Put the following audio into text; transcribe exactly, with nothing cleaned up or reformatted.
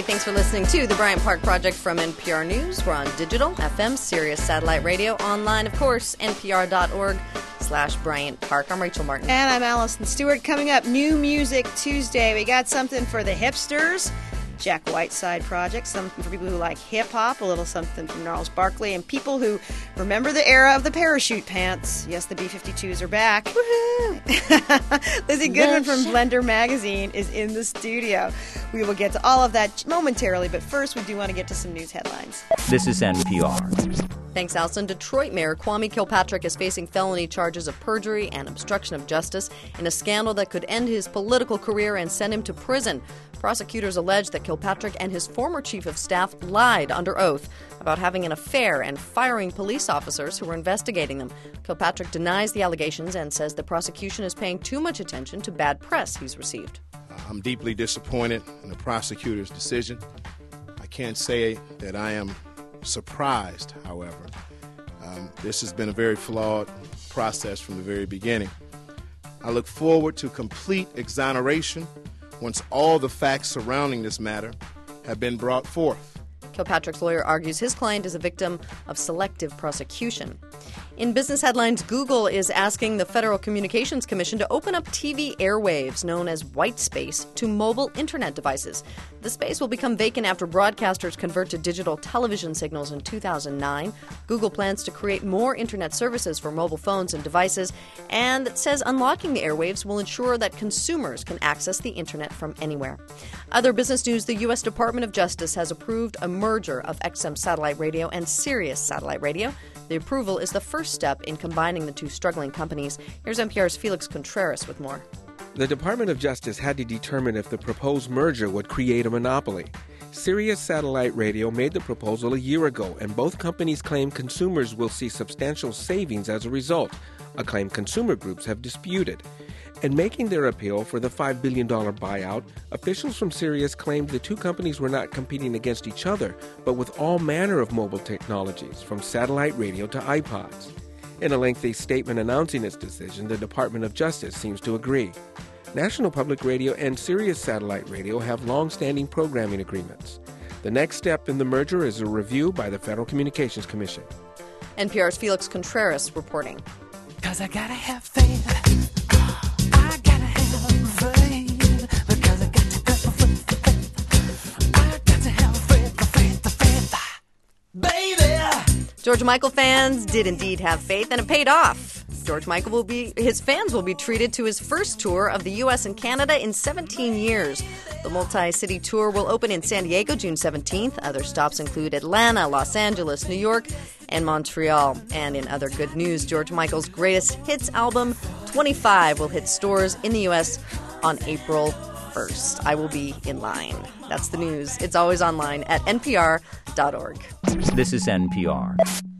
Hey, thanks for listening to the Bryant Park Project from N P R News. We're on digital, F M, Sirius Satellite Radio, online, of course, npr.org slash Bryant Park. I'm Rachel Martin. And I'm Allison Stewart. Coming up, New Music Tuesday. We got something for the hipsters, Jack Whiteside Project, something for people who like hip-hop, a little something from Gnarls Barkley, and people who remember the era of the parachute pants. Yes, the B fifty-twos are back. Woohoo! Lizzie Goodman from Blender Magazine is in the studio. We will get to all of that momentarily, but first we do want to get to some news headlines. This is N P R. Thanks, Allison. Detroit Mayor Kwame Kilpatrick is facing felony charges of perjury and obstruction of justice in a scandal that could end his political career and send him to prison. Prosecutors allege that Kilpatrick and his former chief of staff lied under oath about having an affair and firing police officers who were investigating them. Kilpatrick denies the allegations and says the prosecution is paying too much attention to bad press he's received. I'm deeply disappointed in the prosecutor's decision. I can't say that I am surprised, however. Um, this has been a very flawed process from the very beginning. I look forward to complete exoneration once all the facts surrounding this matter have been brought forth. Kilpatrick's lawyer argues his client is a victim of selective prosecution. In business headlines, Google is asking the Federal Communications Commission to open up T V airwaves, known as white space, to mobile internet devices. The space will become vacant after broadcasters convert to digital television signals in two thousand nine. Google plans to create more internet services for mobile phones and devices, and it says unlocking the airwaves will ensure that consumers can access the internet from anywhere. Other business news, the U S Department of Justice has approved a merger of X M Satellite Radio and Sirius Satellite Radio. The approval is the first step in combining the two struggling companies. Here's N P R's Felix Contreras with more. The Department of Justice had to determine if the proposed merger would create a monopoly. Sirius Satellite Radio made the proposal a year ago, and both companies claim consumers will see substantial savings as a result, a claim consumer groups have disputed. In making their appeal for the five billion dollars buyout, officials from Sirius claimed the two companies were not competing against each other, but with all manner of mobile technologies, from satellite radio to iPods. In a lengthy statement announcing its decision, the Department of Justice seems to agree. National Public Radio and Sirius Satellite Radio have long-standing programming agreements. The next step in the merger is a review by the Federal Communications Commission. N P R's Felix Contreras reporting. 'Cause I gotta have faith. I gotta have faith. Because I got to go for faith. I got to have faith, faith, faith. Baby! George Michael fans did indeed have faith, and it paid off. George Michael will be, his fans will be treated to his first tour of the U S and Canada in seventeen years. The multi-city tour will open in San Diego June seventeenth. Other stops include Atlanta, Los Angeles, New York, and Montreal. And in other good news, George Michael's greatest hits album, twenty-five, will hit stores in the U S on April first. I will be in line. That's the news. It's always online at N P R dot org. This is N P R.